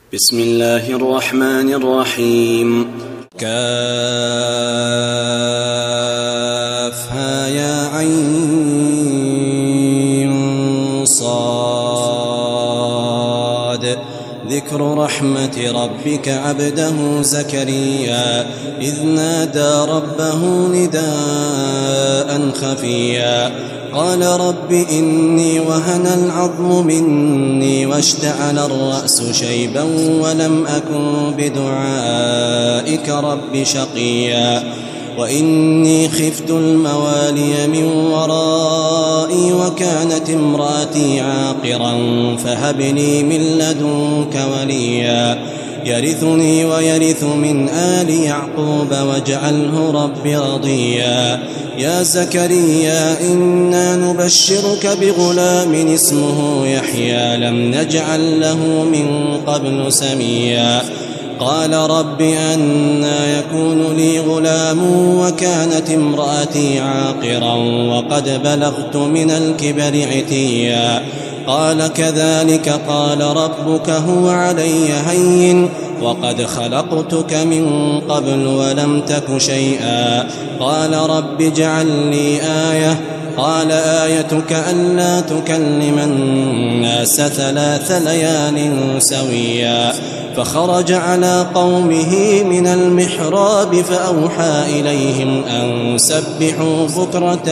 بسم الله الرحمن الرحيم. كافها يا عين صاد. ذكر رحمة ربك عبده زكريا إذ نادى ربه نداء خفيا قال رب إني وهن العظم مني واشتعل الرأس شيبا ولم أكن بدعائك رب شقيا وإني خفت الموالي من ورائي وكانت امرأتي عاقرا فهب لي من لدنك وليا يرثني ويرث من آل يعقوب واجعله رب رضيا يا زكريا إنا نبشرك بغلام اسمه يحيى لم نجعل له من قبل سميا قال رب أنى يكون لي غلام وكانت امرأتي عاقرا وقد بلغت من الكبر عتيا قال كذلك قال ربك هو علي هين وقد خلقتك من قبل ولم تك شيئا قال رب اجعل لي آية قال آيتك ألا تكلم الناس 3 ليال سويا فخرج على قومه من المحراب فأوحى إليهم أن سبحوا بكرة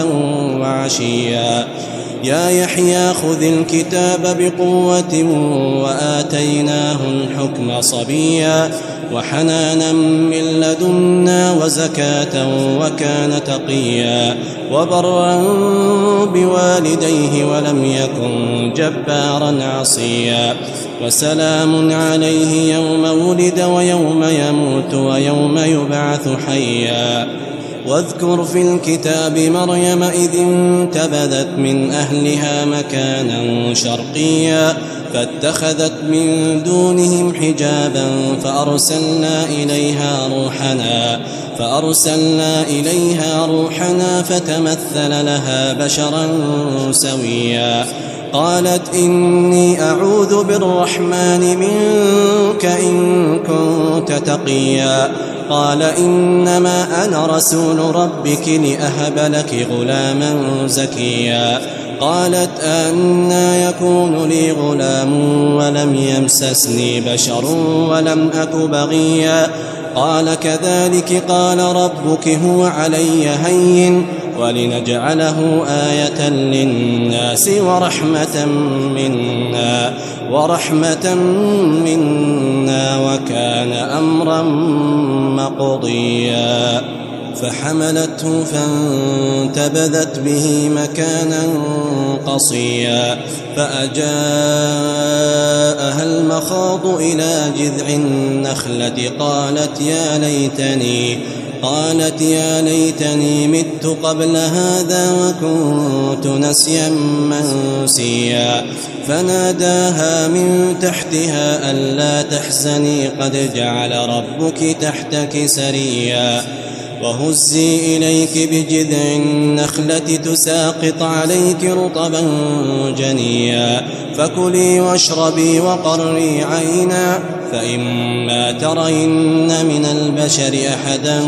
وعشيا يا يحيى خذ الكتاب بقوة وآتيناه الحكم صبيا وحنانا من لدنا وزكاة وكان تقيا وبرا بوالديه ولم يكن جبارا عصيا وسلام عليه يوم ولد ويوم يموت ويوم يبعث حيا واذكر في الكتاب مريم إذ انتبذت من أهلها مكانا شرقيا فاتخذت من دونهم حجابا فأرسلنا إليها روحنا فتمثل لها بشرا سويا قالت إني أعوذ بالرحمن منك إن كنت تقيا قال إنما أنا رسول ربك لأهب لك غلاما زكيا قالت أنى يكون لي غلام ولم يمسسني بشر ولم أك بغيا قال كذلك قال ربك هو علي هين ولنجعله آية للناس ورحمة منا وكان أمرا مقضيا فحملته فانتبذت به مكانا قصيا فأجاءها المخاض إلى جذع النخلة قالت يا ليتني مت قبل هذا وكنت نسيا منسيا فناداها من تحتها ألا تحزني قد جعل ربك تحتك سريا وهزي إليك بجذع النخلة تساقط عليك رطبا جنيا فكلي واشربي وقري عينا فإما ترين من البشر أحدا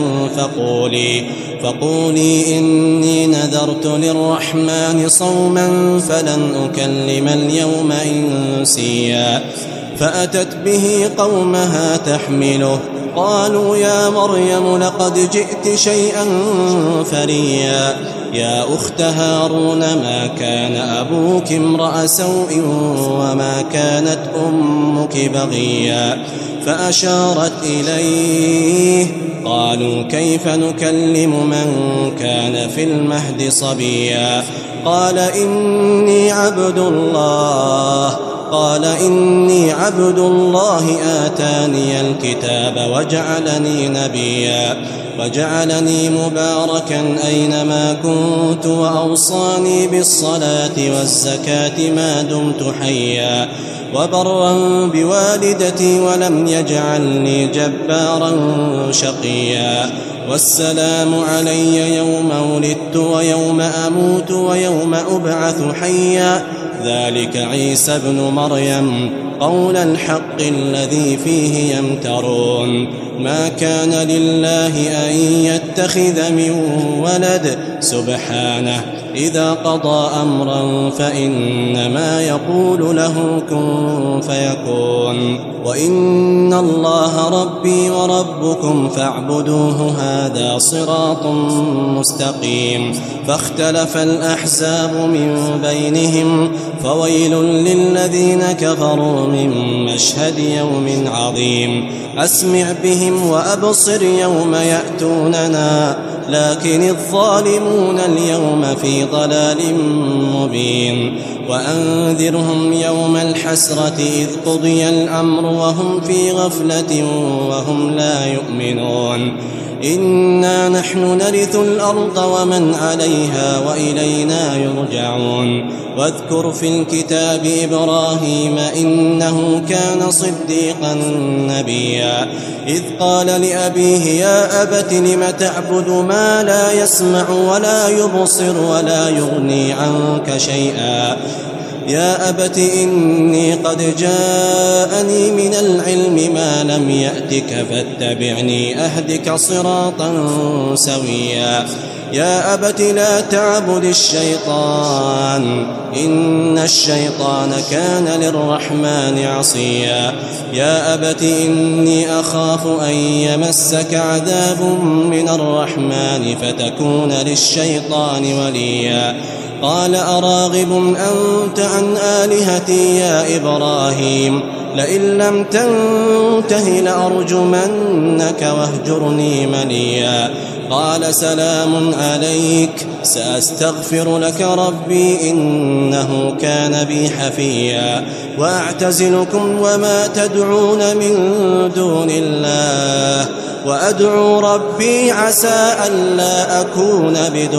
فقولي إني نذرت للرحمن صوما فلن أكلم اليوم إنسيا فأتت به قومها تحمله قالوا يا مريم لقد جئت شيئا فريا يا أخت هارون ما كان أبوك امرأ سوء وما كانت أمك بغيا فأشارت إليه قالوا كيف نكلم من كان في المهد صبيا قال إني عبد الله آتاني الكتاب وجعلني نبيا وجعلني مباركا أينما كنت وأوصاني بالصلاة والزكاة ما دمت حيا وبرا بوالدتي ولم يجعلني جبارا شقيا والسلام علي يوم ولدت ويوم أموت ويوم أبعث حيا ذلك عيسى ابن مريم قول الحق الذي فيه يمترون. ما كان لله أن يتخذ من ولد سبحانه، إذا قضى أمرا فإنما يقول له كن فيكون. وإن الله ربي وربكم فاعبدوه، هذا صراط مستقيم. فاختلف الأحزاب من بينهم، فويل للذين كفروا من مشهد يوم عظيم. أسمع بهم وأبصر يوم يأتوننا، لكن الظالمون اليوم في ضلال مبين. وأنذرهم يوم الحسرة إذ قضي الأمر وهم في غفلة وهم لا يؤمنون. إنا نحن نرث الأرض ومن عليها وإلينا يرجعون. واذكر في الكتاب إبراهيم إنه كان صديقا نبيا، إذ قال لأبيه يا أبت لم تعبد ما لا يسمع ولا يبصر ولا يغني عنك شيئا. يا أبت إني قد جاءني من العلم ما لم يأتك فاتبعني أهدك صراطا سويا. يا أبت لا تعبد الشيطان، إن الشيطان كان للرحمن عصيا. يا أبت إني أخاف أن يمسك عذاب من الرحمن فتكون للشيطان وليا. قال أراغب أنت عن آلهتي يا إبراهيم؟ لئن لم تنته لأرجمنك واهجرني مليا. قال سلام عليك، سأستغفر لك ربي إنه كان بي حفيا. وأعتزلكم وما تدعون من دون الله، وأدعو ربي عسى ألا أكون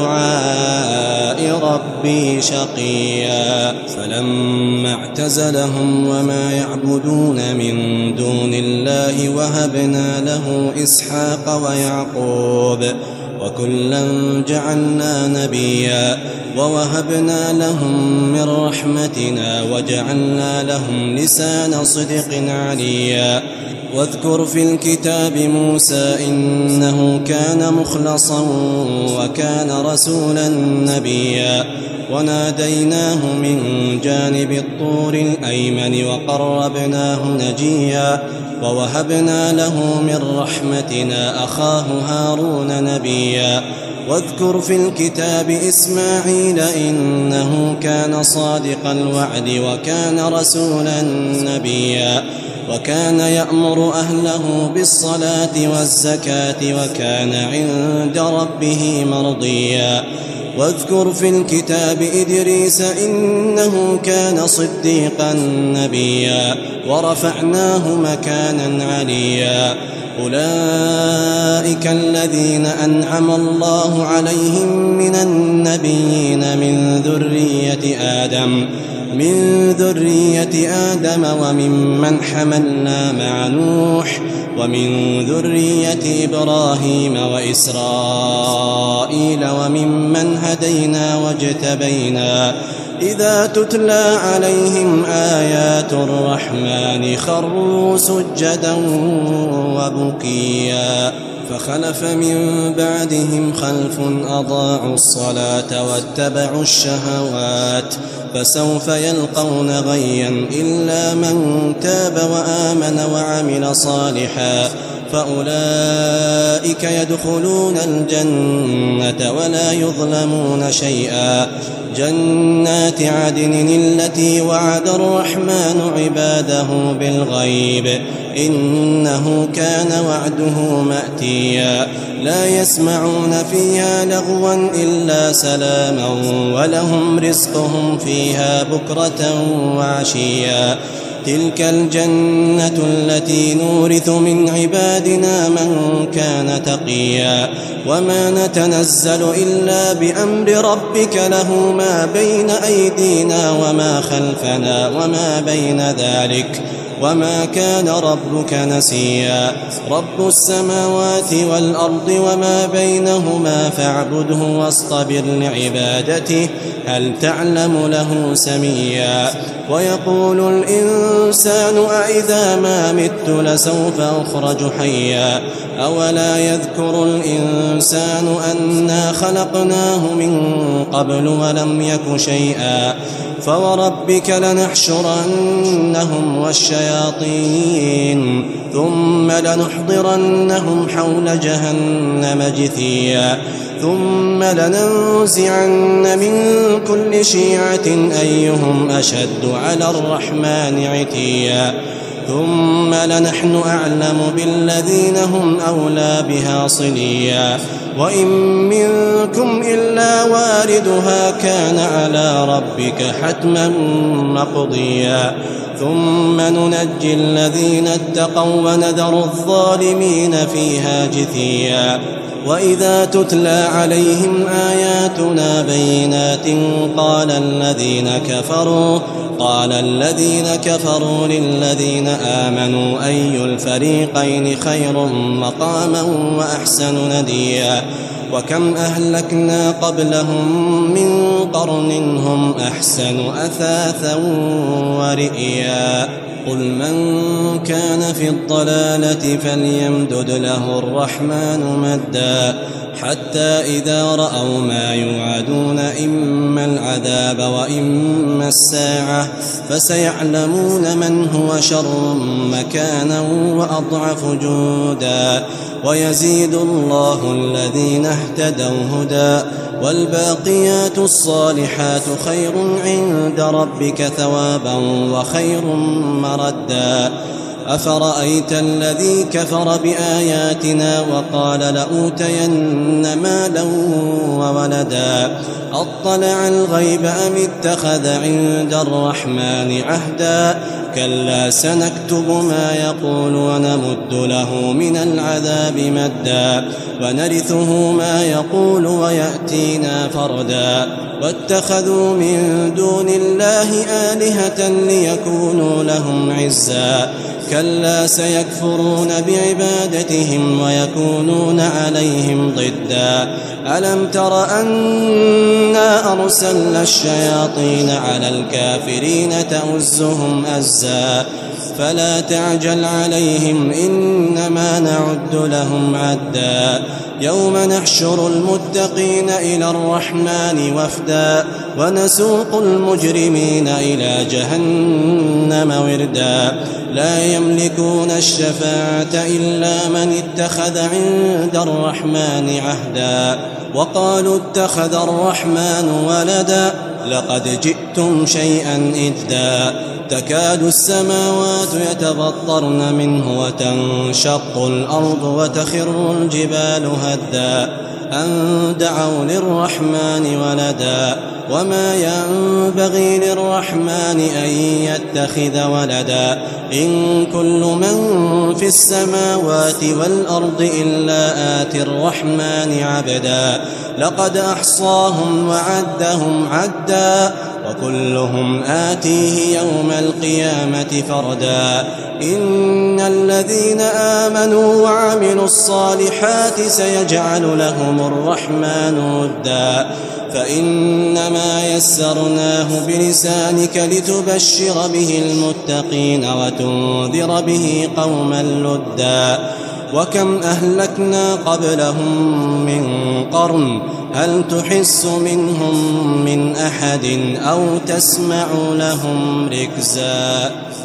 بدعاء ربي شقيا. فلما اعتزلهم وما يعبدون من دون الله وهبنا له إسحاق ويعقوب، وكلا جعلنا نبيا، ووهبنا لهم من رحمتنا وجعلنا لهم لسان صدق عليا. واذكر في الكتاب موسى إنه كان مخلصا وكان رسولا نبيا. وناديناه من جانب الطور الأيمن وقربناه نجيا. ووهبنا له من رحمتنا أخاه هارون نبيا. واذكر في الكتاب إسماعيل إنه كان صادق الوعد وكان رسولا نبيا. وكان يأمر أهله بالصلاة والزكاة وكان عند ربه مرضيا. واذكر في الكتاب إدريس إنه كان صديقا نبيا، ورفعناه مكانا عليا. أولئك الذين أنعم الله عليهم من النبيين من ذرية آدم وممن حملنا مع نوح ومن ذرية إبراهيم وإسرائيل وممن هدينا واجتبينا. إذا تتلى عليهم آيات الرحمن خروا سجدا وبكيا. فخلف من بعدهم خلف أضاعوا الصلاة واتبعوا الشهوات، فسوف يلقون غيا إلا من تاب وآمن وعمل صالحا، فأولئك يدخلون الجنة ولا يظلمون شيئا. جنات عدن التي وعد الرحمن عباده بالغيب، إنه كان وعده مأتيا. لا يسمعون فيها لغوا إلا سلاما ولهم رزقهم فيها بكرة وعشيا. تلك الجنة التي نورث من عبادنا من كان تقيا. وما نتنزل إلا بأمر ربك له ما بين أيدينا وما خلفنا وما بين ذلك وما كان ربك نسيا رب السماوات والأرض وما بينهما فاعبده واصطبر لعبادته هل تعلم له سميا ويقول الإنسان أإذا ما مت لسوف أخرج حيا أولا يذكر الإنسان أنا خلقناه من قبل ولم يك شيئا فوربك لنحشرنهم والشياطين ثم لنحضرنهم حول جهنم جثيا ثم لننزعن من كل شيعة أيهم أشد على الرحمن عتيا ثم لنحن أعلم بالذين هم أولى بها صليا وإن منكم إلا واردها كان على ربك حتما مقضيا ثم ننجي الذين اتقوا ونذر الظالمين فيها جثيا وإذا تتلى عليهم آياتنا بينات قال الذين كفروا للذين آمنوا أي الفريقين خير مقاما وأحسن نديا وكم أهلكنا قبلهم من قرن هم أحسن أثاثا ورئيا قل من كان في الضلالة فليمدد له الرحمن مدا حتى إذا رأوا ما يوعدون إما العذاب وإما الساعة فسيعلمون من هو شر مكانا وأضعف جندا ويزيد الله الذين اهتدوا هدى والباقيات الصالحات خير عند ربك ثوابا وخير مردا أفرأيت الذي كفر بآياتنا وقال لأوتين مالا وولدا أطلع الغيب أم اتخذ عند الرحمن عهدا كلا سنكتب ما يقول ونمد له من العذاب مدا ونرثه ما يقول ويأتينا فردا واتخذوا من دون الله آلهة ليكونوا لهم عزا كلا سيكفرون بعبادتهم ويكونون عليهم ضدا ألم تر أنا أرسلنا الشياطين على الكافرين تؤزهم أزا فلا تعجل عليهم إنما نعد لهم عدا يوم نحشر المتقين إلى الرحمن وفدا ونسوق المجرمين إلى جهنم وردا لا يملكون الشفاعة إلا من اتخذ عند الرحمن عهدا وقالوا اتخذ الرحمن ولدا لقد جئتم شيئا إدا تكاد السماوات يتفطرن منه وتنشق الأرض وتخر الجبال هدا أن دعوا للرحمن ولدا وما ينبغي للرحمن أن يتخذ ولدا إن كل من في السماوات والأرض إلا آتي الرحمن عبدا لقد أحصاهم وعدهم عدا وكلهم آتيه يوم القيامة فردا إن الذين آمنوا وعملوا الصالحات سيجعل لهم الرحمن ودا فإنما يسرناه بلسانك لتبشر به المتقين وتنذر به قوما لدا وكم أهلكنا قبلهم من قرن هل تحس منهم من أحد أو تسمع لهم ركزا